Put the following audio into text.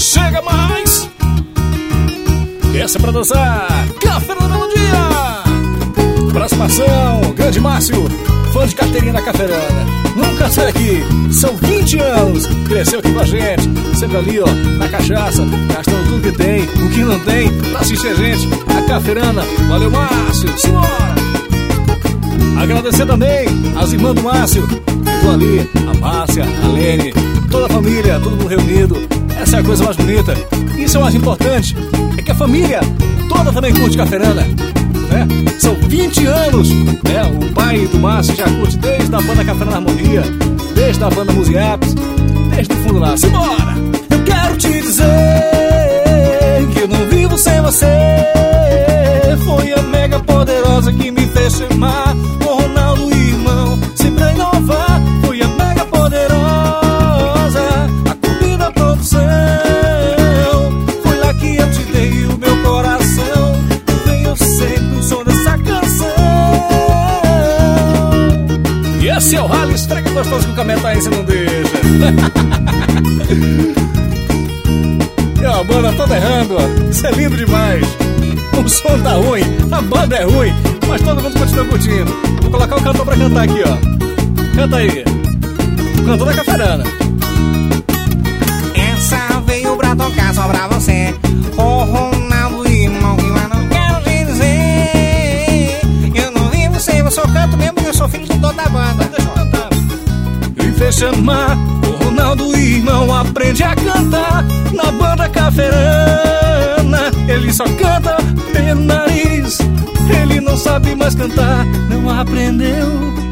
Chega mais! Essa é pra dançar Caferana no dia! Abraço, grande Márcio, fã de carteirinha da Caferana. Nunca sai aqui, são 20 anos, cresceu aqui com a gente, sempre ali ó, na cachaça, gastando tudo que tem, o que não tem, pra assistir a gente, a Caferana. Valeu, Márcio, simbora! Agradecer também às irmãs do Márcio, que estão ali, a Márcia, a Lene, toda a família, todo mundo reunido. Essa é a coisa mais bonita, isso é o mais importante, é que a família toda também curte Caferana, né? São 20 anos, né? O pai do Márcio já curte desde a banda Caferana Harmonia, desde a banda Musiapes, desde o fundo lá. Simbora! Eu quero te dizer que eu não vivo sem você. Foi a mega poderosa que me fez chamar o Ronaldo, irmão, sempre a inovar. Foi a mega poderosa, a comida, a produção. Foi lá que eu te dei o meu coração. Venho sempre o som dessa canção. E esse é o rally, esfrega gostoso que o Cametaense não deixa. E ó, a banda toda errando, ó. Isso é lindo demais. O som tá ruim, a banda é ruim, mas todo mundo continua curtindo. Vou colocar o cantor pra cantar aqui, ó. Canta aí. O cantor da Caferana. Essa veio pra tocar só pra você, ô Ronaldo, irmão, que eu não quero te dizer. Eu não vivo sem você, eu canto mesmo, eu sou filho do dono da banda. Deixa eu cantar. Me fez chamar o Ronaldo, irmão, aprende a cantar na banda Caferana. Ele só canta pelo nariz, ele não sabe mais cantar, não aprendeu.